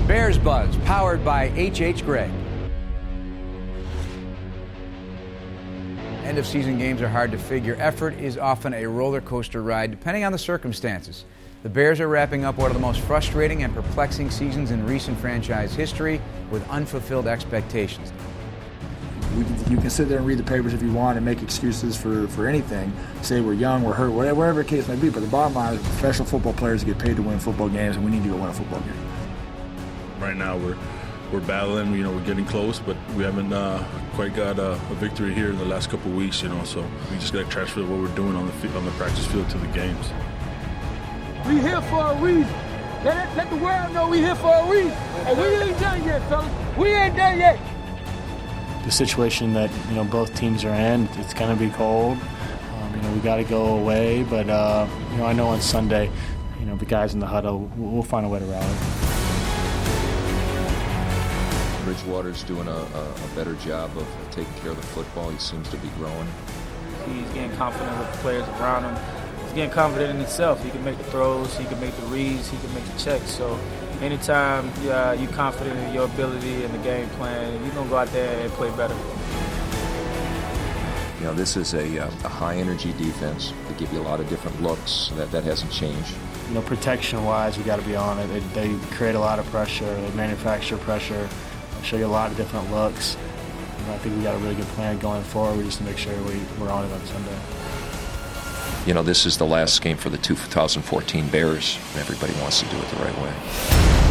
Bears Buzz, powered by H.H. Gregg. End-of-season games are hard to figure. Effort is often a roller coaster ride, depending on the circumstances. The Bears are wrapping up one of the most frustrating and perplexing seasons in recent franchise history with unfulfilled expectations. You can sit there and read the papers if you want and make excuses for anything. Say we're young, we're hurt, whatever the case may be. But the bottom line is professional football players get paid to win football games, and we need to go win a football game. Right now we're battling, we're getting close, but we haven't quite got a victory here in the last couple of weeks, so we just got to transfer what we're doing on the practice field to the games. We here for a reason. Let the world know we here for a reason. And we ain't done yet, fellas. We ain't done yet. The situation that both teams are in, it's going to be cold. We got to go away, but I know on Sunday, the guys in the huddle, we'll find a way to rally. Bridgewater's doing a better job of taking care of the football. He seems to be growing. He's getting confident with the players around him. He's getting confident in himself. He can make the throws, he can make the reads, he can make the checks. So anytime you're confident in your ability and the game plan, you're going to go out there and play better. This is a high-energy defense. They give you a lot of different looks. That hasn't changed. Protection-wise, we got to be on it. They create a lot of pressure. They manufacture pressure. They show you a lot of different looks. I think we got a really good plan going forward. We just make sure we're on it on Sunday. This is the last game for the 2014 Bears, and everybody wants to do it the right way.